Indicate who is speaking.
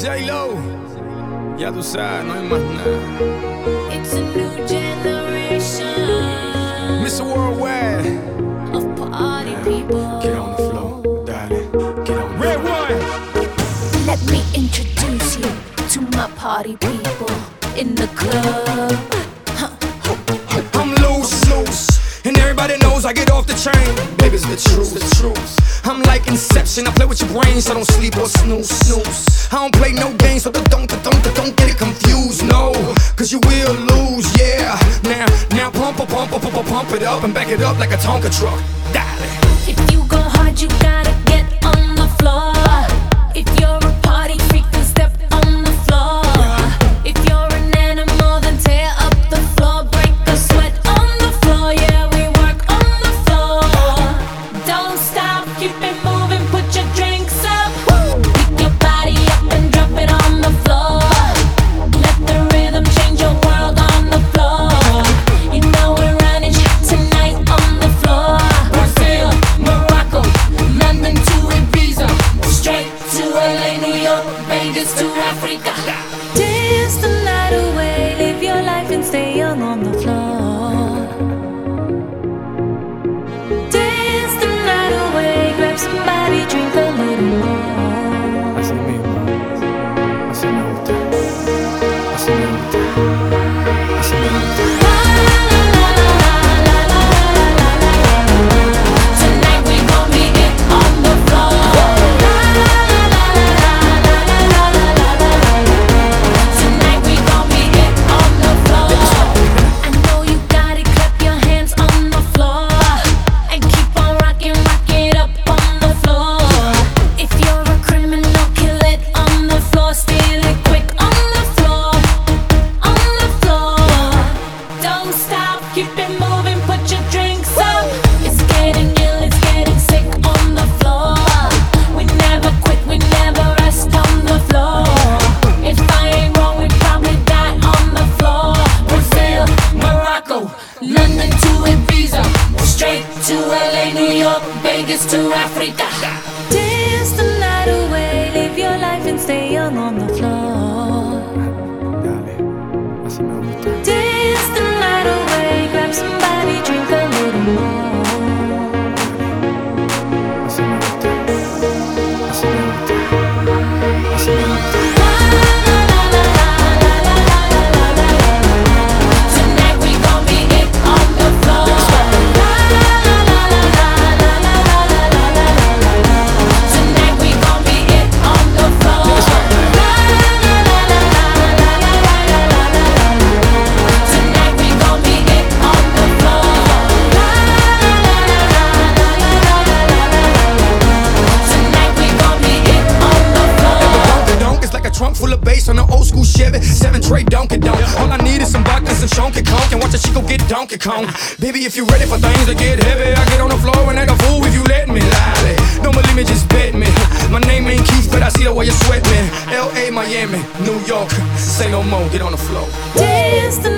Speaker 1: J-Lo, ya tú sabes, no hay más nada.
Speaker 2: It's a new generation
Speaker 1: Mr. Worldwide,
Speaker 2: of party people.
Speaker 1: get on the floor, darling, get on the Red one.
Speaker 2: Let me introduce you to my party people in the club.
Speaker 1: I'm loose, and everybody knows I get off the train. Baby's the truth. I'm like Inception, I play with your brain, so don't sleep or snooze. I don't play no games, so don't get it confused, no. Cause you will lose, yeah. Now pump it up and back it up like a Tonka truck. Darling.
Speaker 2: If you go hard, you gotta get on the floor. If you're a party freak, then step on the floor. If you're an animal, then tear up the floor. Break a sweat on the floor, yeah, we work on the floor. Don't stop, keep it moving, put your drinks up. Pick your body up and drop it on the floor. Let the rhythm change your world on the floor. You know we're running tonight on the floor. Brazil, Morocco, London to Ibiza, straight to LA, New York, Vegas to Africa. Dance the night away, live your life and stay young on the floor. Dance the night away, grab somebody, drink a little more.
Speaker 1: Así mismo, así me gusta, así me gusta, así me gusta.
Speaker 2: Tonight we gon' be it on the floor. Tonight we gon' be it on the floor. I know you got it, clap your hands on the floor and keep on rocking, rock it up on the floor. If you're a criminal, kill it on the floor, steal it quick on the floor, on the floor. Don't stop, keep it moving, put your drinks up. It's getting ill, it's getting sick on the floor. We never quit, we never rest on the floor. If I ain't wrong, we probably die on the floor. Brazil, Morocco, London to Ibiza, straight to LA, New York, Vegas to Africa. Dance the night away, live your life and stay young on the floor.
Speaker 1: Dale, así me gusta.
Speaker 2: Dance the night away, grab somebody, drink a little more.
Speaker 1: Así me gusta, así me gusta, así me gusta.
Speaker 2: Tonight we gon' be it on the floor. Tonight we gon' be it on the floor. Tonight we gon' be it on the floor. Tonight we gon' be it on the floor.
Speaker 1: Donk is like a trunk full of bass on an old school Chevy 7-tray Donkey Donk. All I need is some vodka and some Chonky Conk, and watch a chico get Donkey Kong. Baby, if you ready for things to get heavy, I get on the floor and act a fool if you let me. Lally, don't believe me, just bet me. My name ain't Keith, but I see the way you sweat me. L.A., Miami, New York, say no more, get on the floor.
Speaker 2: Dance the